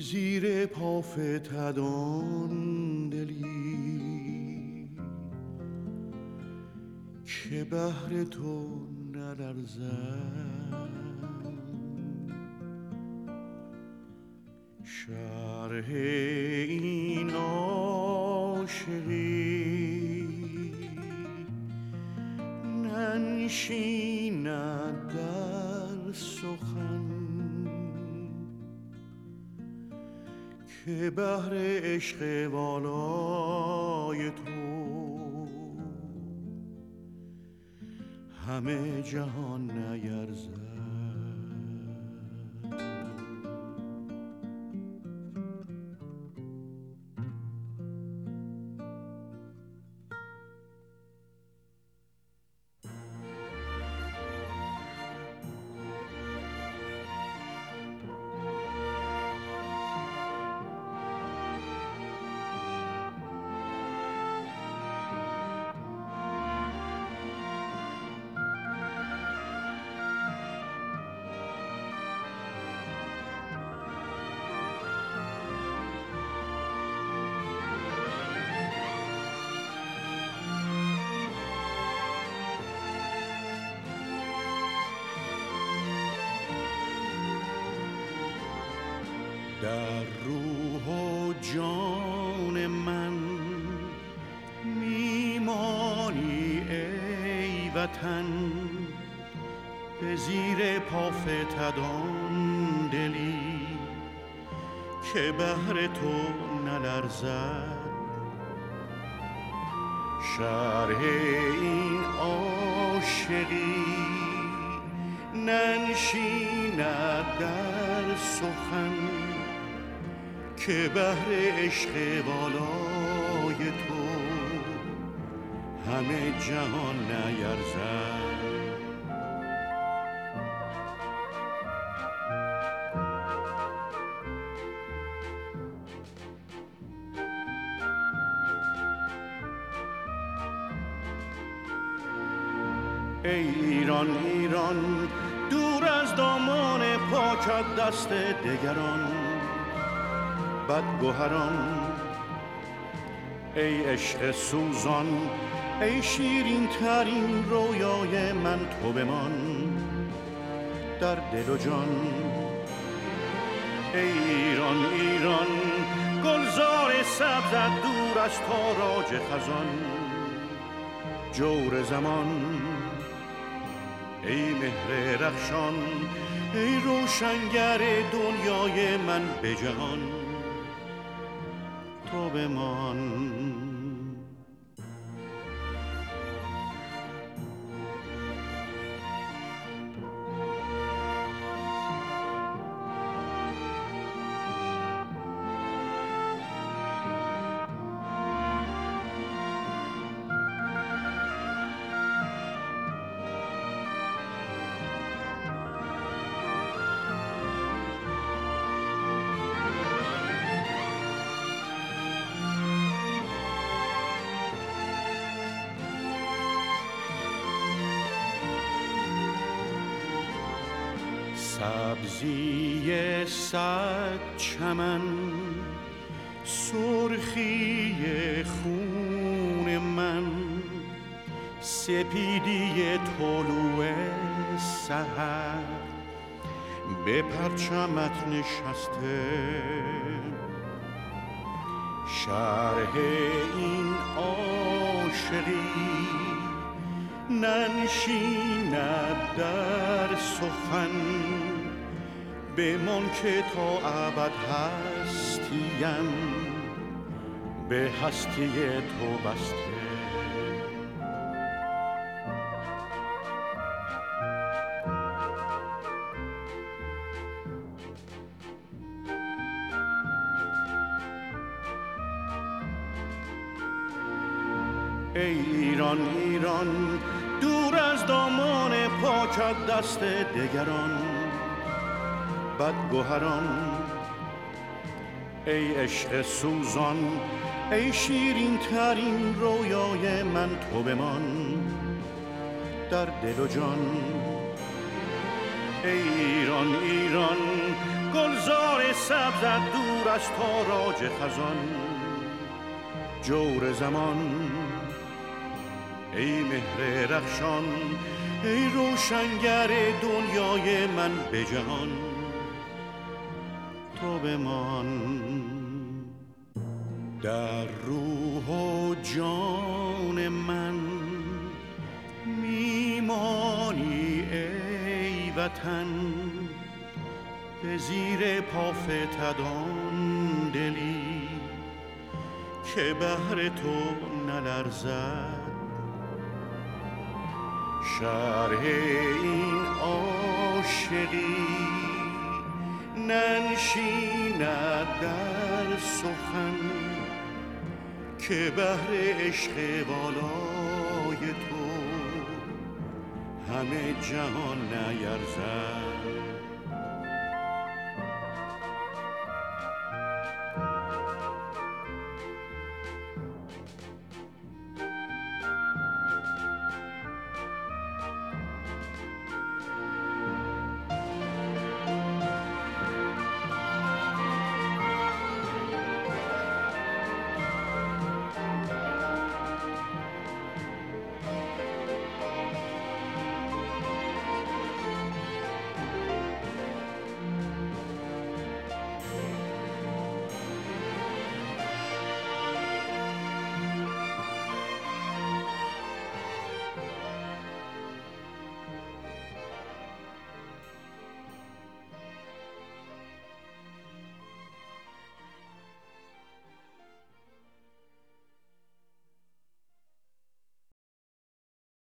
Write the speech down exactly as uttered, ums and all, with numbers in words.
زیر پا فتدان دلی که بهر تو نلرزد. شرح این عاشقی ننشیند در سخن که بهر عشق والای تو همه جهان نیرزد. در روح و جان من میمانی ای وطن، به زیر پا فتدان دلی که بهر تو نلرزد. شرح این عاشقی ننشیند در سخن که بهر عشق والای تو همه جهان نیرزد. ای ایران ایران دور از دامان پاکت دست دگران بدگوهران، ای عشق سوزان ای شیرین ترین رویای من تو بمان در دل و جان. ای ایران ایران گلزار سبزت دور از تاراج خزان جور زمان، ای مهر رخشان ای روشنگر دنیای من به جهان تو بمان. سبزی صد چمن سرخی خون من، سپیدی طلوع سحر به پرچمت نشسته. شرح این عاشقی ننشیند در سخن بمان که تا ابد هستیم به هستی تو بسته. ای ایران ایران دور از دامان پاکت دست دگران بدگوهران، ای عشق سوزان ای شیرین ترین رویای من تو بمان در دل و جان. ای ایران ایران گلزار سبزت دور از تاراج خزان. جور زمان ای مهر رخشان، ای روشنگر دنیای من به جهان، تو بمان در روح و جان من، میمانی ای وطن به زیر پا فتدان دلی که بهر تو نلرزد. شرح این عاشقی ننشیند در سخن که بهر عشق والای تو همه جهان نیرزد.